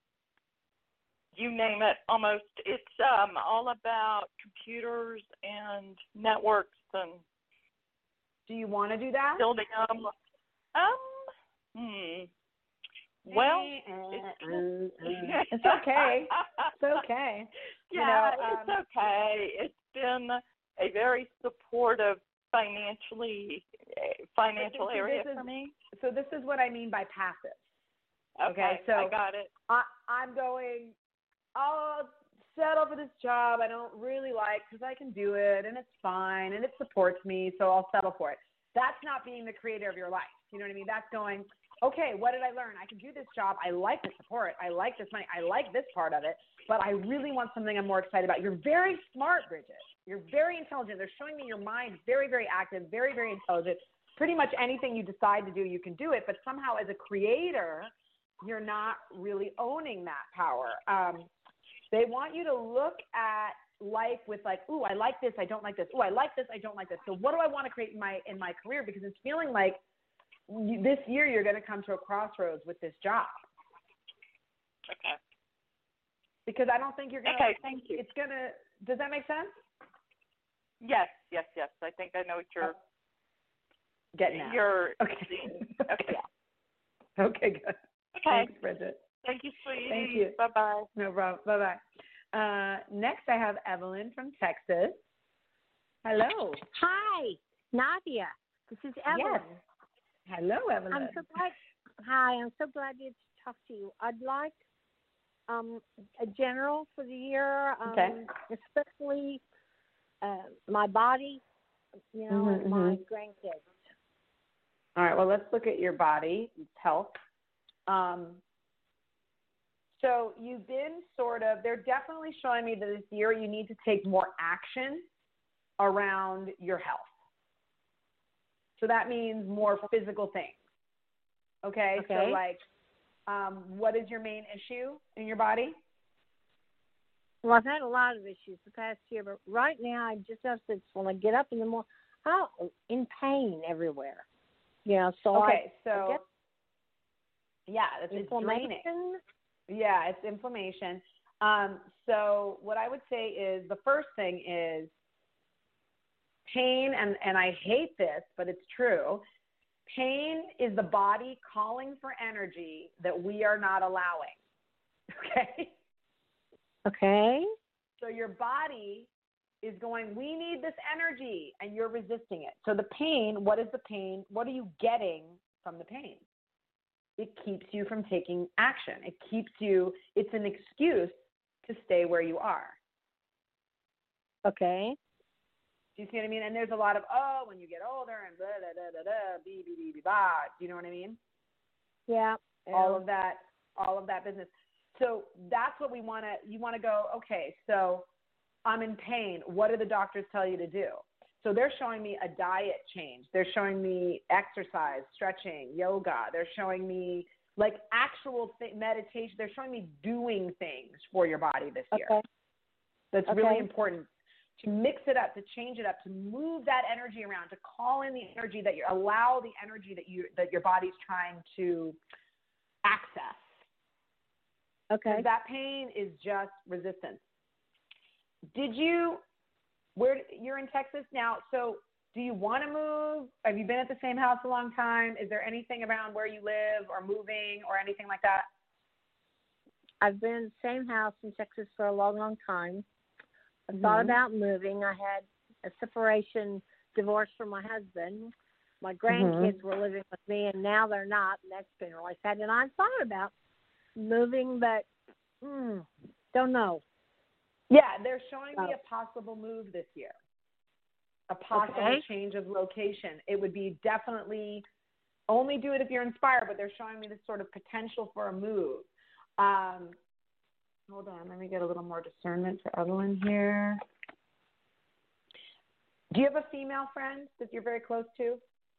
H: you name it, almost. It's um, all about computers and networks and.
B: Do you want to do that?
H: Building them. Um. Hmm. Well, it's,
B: it's okay. It's okay.
H: Yeah,
B: you know, um,
H: it's okay. It's been a very supportive financially financial
B: see,
H: area
B: is,
H: for me.
B: So this is what I mean by passive.
H: Okay,
B: okay so
H: I got it.
B: I, I'm going, I'll settle for this job I don't really like because I can do it and it's fine and it supports me, so I'll settle for it. That's not being the creator of your life. You know what I mean? That's going, okay, what did I learn? I can do this job. I like the support. I like this money. I like this part of it, but I really want something I'm more excited about. You're very smart, Bridget. You're very intelligent. They're showing me your mind very, very active, very, very intelligent. Pretty much anything you decide to do, you can do it, but somehow as a creator, you're not really owning that power. Um, they want you to look at life with like, ooh, I like this, I don't like this. Ooh, I like this, I don't like this. So what do I want to create in my in my career? Because it's feeling like you, this year you're going to come to a crossroads with this job.
H: Okay.
B: Because I don't think you're going to.
H: Okay, thank you.
B: It's going to. Does that make sense?
H: Yes, yes, yes. I think I know what you're
B: oh. getting at.
H: You're
B: okay.
H: Okay.
B: Okay, good.
H: Okay.
B: Thanks, Bridget.
H: Thank you, sweetie.
B: Thank you.
H: Bye-bye.
B: No problem. Bye-bye. Uh, next, I have Evelyn from Texas. Hello.
I: Hi, Nadia. This is Evelyn.
B: Yes. Hello, Evelyn.
I: I'm so glad. Hi, I'm so glad to talk to you. I'd like um, a general for the year, um,
B: okay.
I: especially uh, my body, you know,
B: mm-hmm,
I: and my
B: mm-hmm.
I: grandkids.
B: All right. Well, let's look at your body health. Um, so you've been sort of, they're definitely showing me that this year you need to take more action around your health. So that means more physical things. Okay?
I: Okay.
B: So like, um, what is your main issue in your body?
I: Well, I've had a lot of issues the past year, but right now I just have to, when I get up in the morning, I'm in pain everywhere. You know, so
B: okay,
I: I,
B: so
I: I get
B: yeah, it's, it's draining.
I: inflammation.
B: Yeah, it's inflammation. Um, so what I would say is the first thing is pain, and, and I hate this, but it's true. Pain is the body calling for energy that we are not allowing. Okay?
I: Okay.
B: So your body is going, we need this energy, and you're resisting it. So the pain, what is the pain? What are you getting from the pain? It keeps you from taking action. It keeps you, it's an excuse to stay where you are.
I: Okay.
B: Do you see what I mean? And there's a lot of, oh, when you get older and blah, blah, blah, blah, blah, bee, bee, bee, bee, bah. Do you know what I mean?
I: Yeah. yeah.
B: All of that, all of that business. So that's what we want to, you want to go, okay, so I'm in pain. What do the doctors tell you to do? So they're showing me a diet change. They're showing me exercise, stretching, yoga. They're showing me like actual th- meditation. They're showing me doing things for your body this year.
I: Okay.
B: That's
I: okay.
B: really important to mix it up, to change it up, to move that energy around, to call in the energy that you allow the energy that you that your body's trying to access.
I: Okay.
B: That pain is just resistance. Did you? Where you're in Texas now? So do you want to move? Have you been at the same house a long time? Is there anything around where you live or moving or anything like that?
I: I've been in the same house in Texas for a long, long time. I
B: Mm-hmm.
I: thought about moving. I had a separation, divorce from my husband. My grandkids
B: Mm-hmm.
I: were living with me, and now they're not, and that's been really sad. And I thought about moving, but mm, don't know.
B: Yeah, they're showing
I: oh.
B: me a possible move this year, a possible
I: okay.
B: change of location. It would be definitely, only do it if you're inspired, but they're showing me this sort of potential for a move. Um, hold on, let me get a little more discernment for Evelyn here. Do you have a female friend that you're very close to?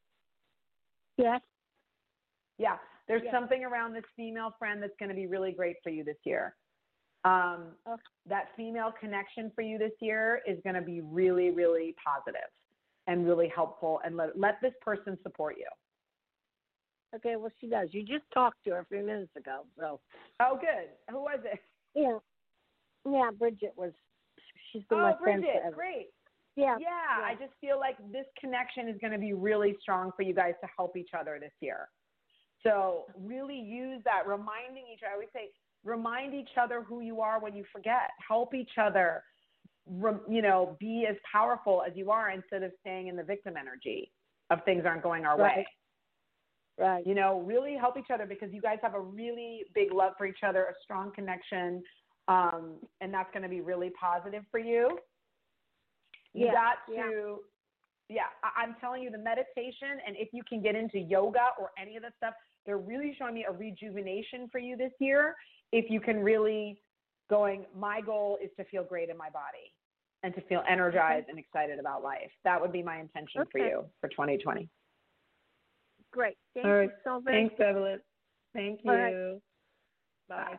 I: Yes.
B: Yeah, there's
I: yes.
B: something around this female friend that's going to be really great for you this year. Um,
I: okay.
B: That female connection for you this year is going to be really, really positive and really helpful, and let, let this person support you.
I: Okay, well, she does. You just talked to her a few minutes ago. So.
B: Oh, good. Who was it?
I: Yeah. Yeah, Bridget was, she's been
B: oh,
I: my friend
B: Bridget,
I: forever.
B: great.
I: Yeah.
B: yeah.
I: Yeah,
B: I just feel like this connection is going to be really strong for you guys to help each other this year. So really use that, reminding each other. I always say, remind each other who you are when you forget. Help each other, you know, be as powerful as you are instead of staying in the victim energy of things aren't going our
I: right.
B: way.
I: Right.
B: You know, really help each other because you guys have a really big love for each other, a strong connection, um, and that's going to be really positive for you. You
I: yeah.
B: got
I: yeah.
B: to, yeah, I- I'm telling you, the meditation, and if you can get into yoga or any of that stuff, they're really showing me a rejuvenation for you this year. If you can really going, my goal is to feel great in my body and to feel energized okay. and excited about life. That would be my intention okay. for you for twenty twenty.
I: Great. Thank
B: All right.
I: you so very
B: Thanks, Evelyn. Thank you.
I: Right.
B: Bye.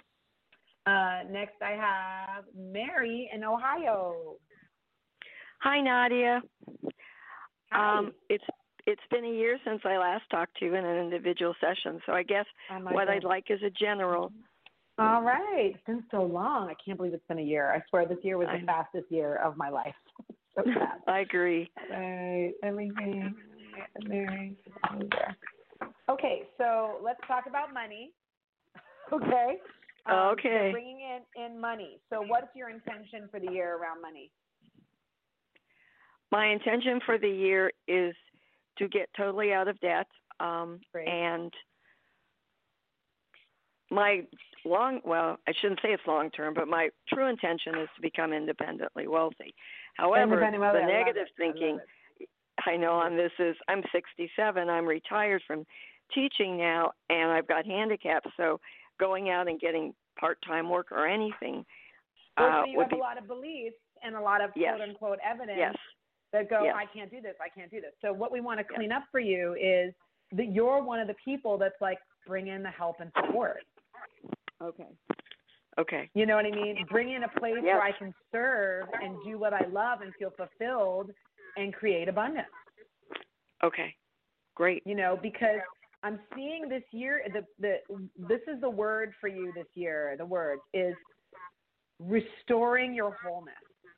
B: Uh, next, I have Mary in Ohio.
J: Hi, Nadia.
B: Hi.
J: Um, it's it's been a year since I last talked to you in an individual session, so I guess
B: oh
J: what
B: God.
J: I'd like is a general.
B: All right. It's been so long. I can't believe it's been a year. I swear this year was the I, fastest year of my life. So fast.
J: I agree.
B: Right. Everything. Mary. Okay, so let's talk about money. Okay. Um,
J: okay.
B: So bringing in, in money. So what's your intention for the year around money?
J: My intention for the year is to get totally out of debt. Um,
B: Great.
J: And my long, well, I shouldn't say it's long term, but my true intention is to become independently wealthy. However,
B: Independent wealthy,
J: the
B: I
J: negative thinking
B: I,
J: I know on this is I'm sixty-seven. I'm retired from teaching now, and I've got handicaps. So going out and getting part-time work or anything
B: well,
J: uh,
B: so you
J: would
B: have
J: be,
B: a lot of beliefs and a lot of
J: yes.
B: quote-unquote evidence
J: yes.
B: that go,
J: yes.
B: I can't do this, I can't do this. So what we want to clean
J: yes.
B: up for you is that you're one of the people that's like, bring in the help and support.
J: Okay. Okay.
B: You know what I mean? Bring in a place
J: yes.
B: where I can serve and do what I love and feel fulfilled and create abundance.
J: Okay. Great.
B: You know, because I'm seeing this year, the, the this is the word for you this year. The word is restoring your wholeness.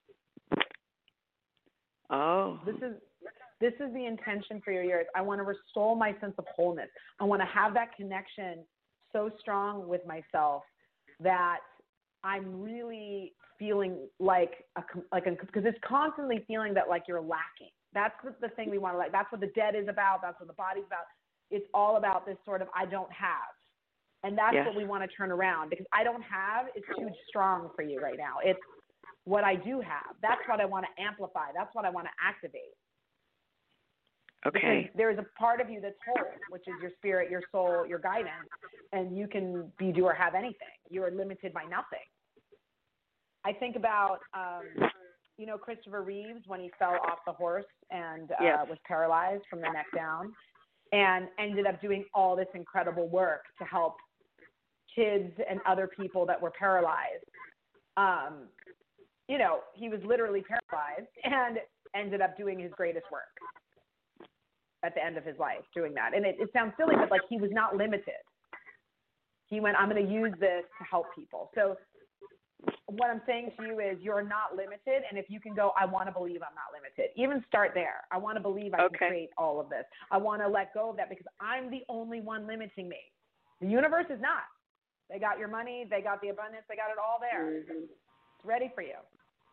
J: Oh.
B: This is this is the intention for your year. I want to restore my sense of wholeness. I want to have that connection so strong with myself that I'm really feeling like a like because it's constantly feeling that like you're lacking. That's the thing we want to like. That's what the dead is about. That's what the body's about. It's all about this sort of I don't have. And that's yes. what we want to turn around, because I don't have is too strong for you right now. It's what I do have. That's what I want to amplify. That's what I want to activate.
J: Okay.
B: Because there's a part of you that's whole, which is your spirit, your soul, your guidance, and you can be, do, or have anything. You are limited by nothing. I think about, um, you know, Christopher Reeves when he fell off the horse and uh,
J: yes.
B: was paralyzed from the neck down, and ended up doing all this incredible work to help kids and other people that were paralyzed. Um, you know, he was literally paralyzed and ended up doing his greatest work at the end of his life doing that. And it, it sounds silly, but like he was not limited. He went, I'm going to use this to help people. So what I'm saying to you is you're not limited. And if you can go, I want to believe I'm not limited. Even start there. I want to believe I
J: okay.
B: can create all of this. I want to let go of that because I'm the only one limiting me. The universe is not. They got your money. They got the abundance. They got it all there.
J: Mm-hmm.
B: It's ready for you.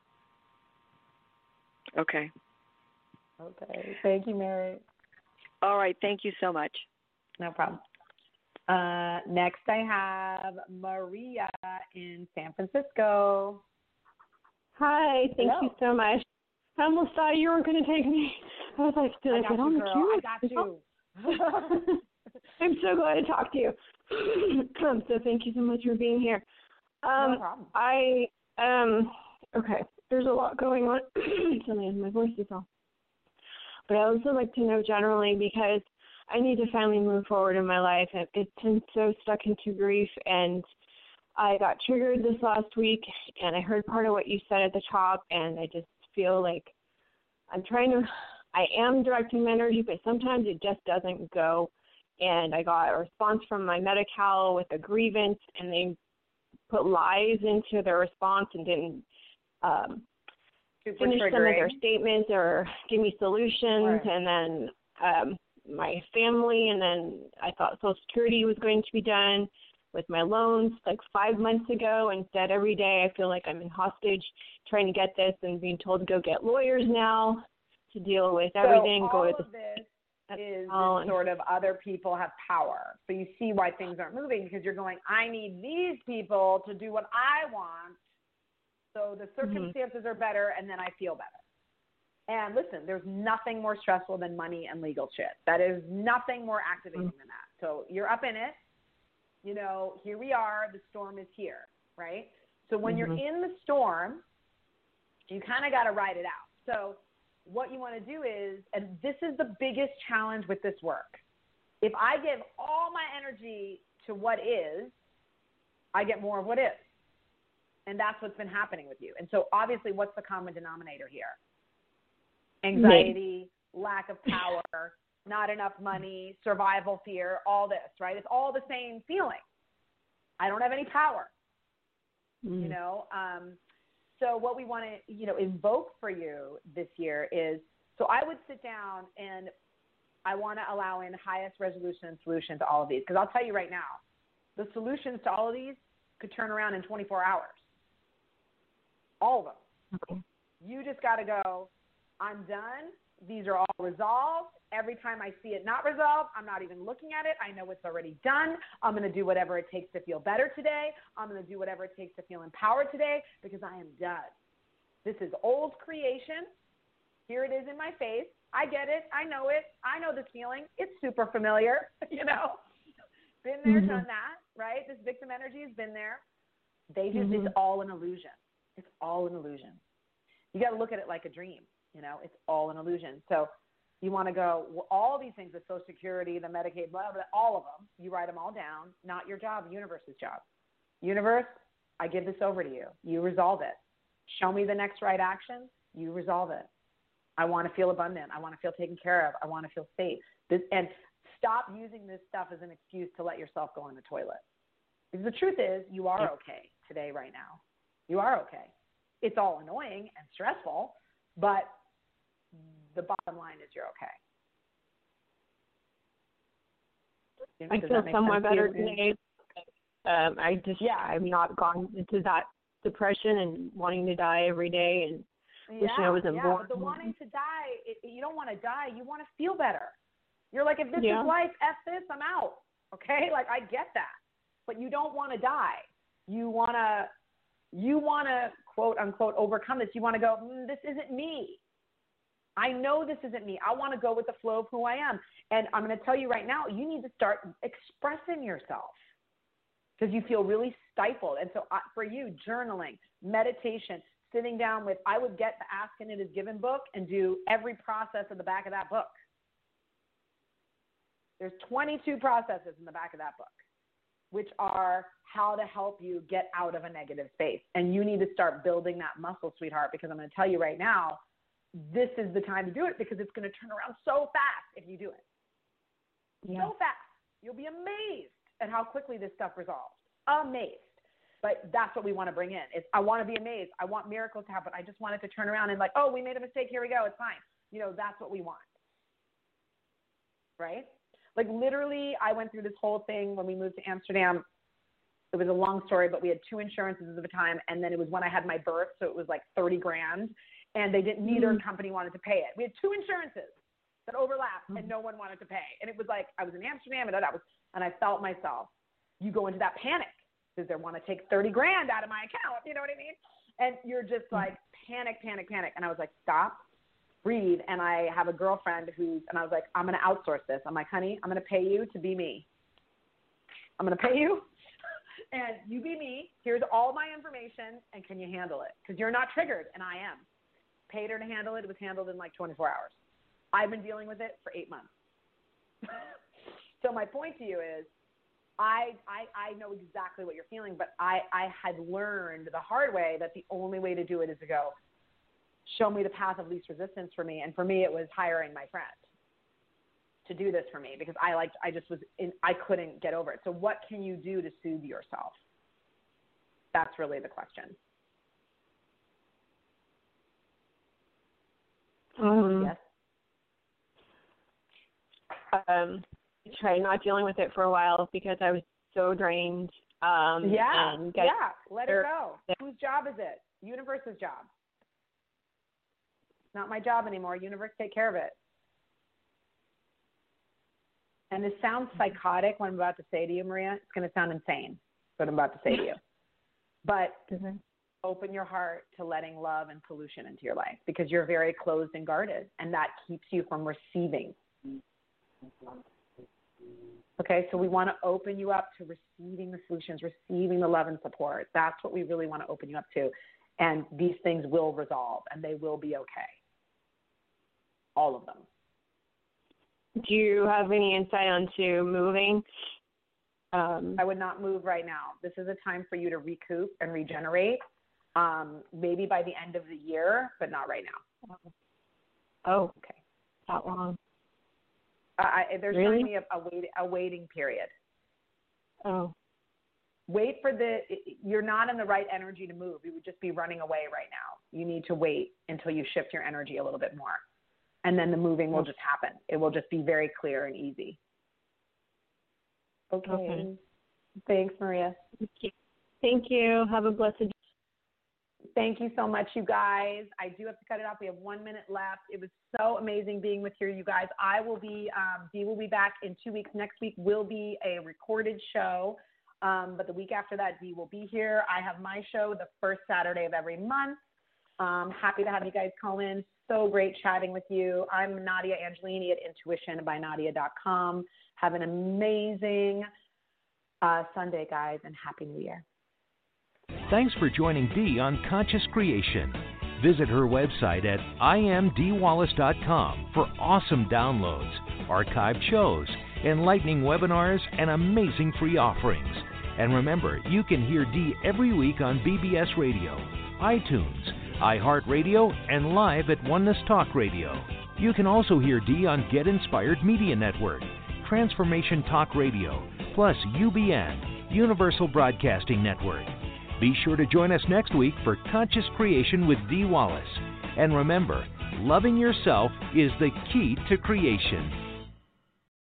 J: Okay.
B: Okay. Thank you, Mary.
J: All right. Thank you so much.
B: No problem. Uh, next, I have Maria in San Francisco.
K: Hi. Thank
B: Hello.
K: you so much. I almost thought you weren't going to take me. I was like, did I, I get on the queue?
B: I got you.
K: I'm so glad to talk to you. um, so thank you so much for being here. Um,
B: no problem.
K: I, um, okay, there's a lot going on. Sorry, my voice is off. But I also like to know generally, because I need to finally move forward in my life. It, it's been so stuck into grief, and I got triggered this last week, and I heard part of what you said at the top, and I just feel like I'm trying to, I am directing my energy, but sometimes it just doesn't go. And I got a response from my Medi-Cal with a grievance, and they put lies into their response and didn't um, finish some of their statements or give me solutions. Right. And then um, my family, and then I thought Social Security was going to be done with my loans like five months ago. Instead, every day I feel like I'm in hostage trying to get this and being told to go get lawyers now to deal with everything.
B: So
K: go
B: all
K: to
B: of
K: the
B: this is this sort of other people have power. So you see why things aren't moving, because you're going, I need these people to do what I want, so the circumstances mm-hmm. are better, and then I feel better. And listen, there's nothing more stressful than money and legal shit. That is nothing more activating mm-hmm. than that. So you're up in it. You know, here we are. The storm is here, right? So when mm-hmm. you're in the storm, you kind of got to ride it out. So what you want to do is, and this is the biggest challenge with this work, if I give all my energy to what is, I get more of what is. And that's what's been happening with you. And so obviously, what's the common denominator here? Anxiety, lack of power, not enough money, survival fear, all this, right? It's all the same feeling. I don't have any power, mm. you know? Um, So what we want to, you know, invoke for you this year is, so I would sit down and I want to allow in highest resolution and solution to all of these. Because I'll tell you right now, the solutions to all of these could turn around in twenty-four hours. All of them. Okay. You just got to go, I'm done. These are all resolved. Every time I see it not resolved, I'm not even looking at it. I know it's already done. I'm going to do whatever it takes to feel better today. I'm going to do whatever it takes to feel empowered today, because I am done. This is old creation. Here it is in my face. I get it. I know it. I know this feeling. It's super familiar, you know. Been there, mm-hmm. done that, right? This victim energy has been there. They just, mm-hmm. it's all an illusion. It's all an illusion. You got to look at it like a dream. You know, it's all an illusion. So you want to go, well, all these things, the Social Security, the Medicaid, blah, blah, all of them, you write them all down. Not your job, universe's job. Universe, I give this over to you. You resolve it. Show me the next right action. You resolve it. I want to feel abundant. I want to feel taken care of. I want to feel safe. This, and stop using this stuff as an excuse to let yourself go in the toilet. Because the truth is, you are okay today, right now. You are okay. It's all annoying and stressful, but the bottom line is you're okay.
K: I feel somewhat better today. Um, I just, yeah. I'm not gone into that depression and wanting to die every day and
B: yeah,
K: wishing I wasn't
B: yeah,
K: born.
B: But the wanting to die, it, you don't want to die. You want to feel better. You're like, if this
K: yeah.
B: is life, F this, I'm out. Okay? Like, I get that. But you don't want to die. You want to, you want to, quote, unquote, overcome this. You want to go, mm, this isn't me. I know this isn't me. I want to go with the flow of who I am. And I'm going to tell you right now, you need to start expressing yourself because you feel really stifled. And so uh, for you, journaling, meditation, sitting down with, I would get the Ask and It Is Given book and do every process in the back of that book. There's twenty-two processes in the back of that book, which are how to help you get out of a negative space. And you need to start building that muscle, sweetheart, because I'm going to tell you right now, this is the time to do it because it's going to turn around so fast if you do it. Yeah. So fast. You'll be amazed at how quickly this stuff resolves. Amazed. But that's what we want to bring in. It's, I want to be amazed. I want miracles to happen. I just want it to turn around and like, oh, we made a mistake. Here we go. It's fine. You know, that's what we want. Right? Like literally, I went through this whole thing when we moved to Amsterdam. It was a long story, but we had two insurances at the time. And then it was when I had my birth. So it was like thirty grand. And they didn't, neither mm-hmm. company wanted to pay it. We had two insurances that overlapped mm-hmm. and no one wanted to pay. And it was like, I was in Amsterdam and that was, and I felt myself, you go into that panic because they want to take thirty grand out of my account. You know what I mean? And you're just like panic, panic, panic. And I was like, stop, breathe. And I have a girlfriend who's, and I was like, I'm going to outsource this. I'm like, honey, I'm going to pay you to be me. I'm going to pay you and you be me. Here's all my information. And can you handle it? Because you're not triggered and I am. Paid her to handle it. It was handled in like twenty-four hours. I've been dealing with it for eight months. So my point to you is I, I I know exactly what you're feeling, but I, I had learned the hard way that the only way to do it is to go, show me the path of least resistance for me. And for me, it was hiring my friend to do this for me because I liked, I just was in, I couldn't get over it. So what can you do to soothe yourself? That's really the question.
K: Um,
B: yes.
K: Um, try not dealing with it for a while because I was so drained. Um,
B: yeah,
K: and get,
B: yeah. Let it go. Yeah. Whose job is it? Universe's job. Not my job anymore. Universe, take care of it. And this sounds psychotic what I'm about to say to you, Maria. It's going to sound insane what I'm about to say to you. But mm-hmm. open your heart to letting love and pollution into your life because you're very closed and guarded, and that keeps you from receiving. Okay, so we want to open you up to receiving the solutions, receiving the love and support. That's what we really want to open you up to. And these things will resolve, and they will be okay. All of them.
K: Do you have any insight onto moving?
B: Um, I would not move right now. This is a time for you to recoup and regenerate. Um, maybe by the end of the year, but not right now.
K: Oh, okay. Not long.
B: Uh, I, there's
K: really?
B: going to be a, a, wait, a waiting period.
K: Oh.
B: Wait for the, you're not in the right energy to move. You would just be running away right now. You need to wait until you shift your energy a little bit more. And then the moving will just happen. It will just be very clear and easy. Okay. okay. Thanks, Maria.
K: Thank you. Thank you. Have a blessed day.
B: Thank you so much, you guys. I do have to cut it off. We have one minute left. It was so amazing being with you, you guys. I will be, um, Dee will be back in two weeks. Next week will be a recorded show. Um, but the week after that, Dee will be here. I have my show the first Saturday of every month. Um, happy to have you guys call in. So great chatting with you. I'm Nadia Angelini at intuition by nadia dot com. Have an amazing uh, Sunday, guys, and Happy New Year.
A: Thanks for joining Dee on Conscious Creation. Visit her website at i am dee wallace dot com for awesome downloads, archived shows, enlightening webinars, and amazing free offerings. And remember, you can hear Dee every week on B B S Radio, iTunes, iHeartRadio, and live at Oneness Talk Radio. You can also hear Dee on Get Inspired Media Network, Transformation Talk Radio, plus U B N, Universal Broadcasting Network. Be sure to join us next week for Conscious Creation with Dee Wallace. And remember, loving yourself is the key to creation.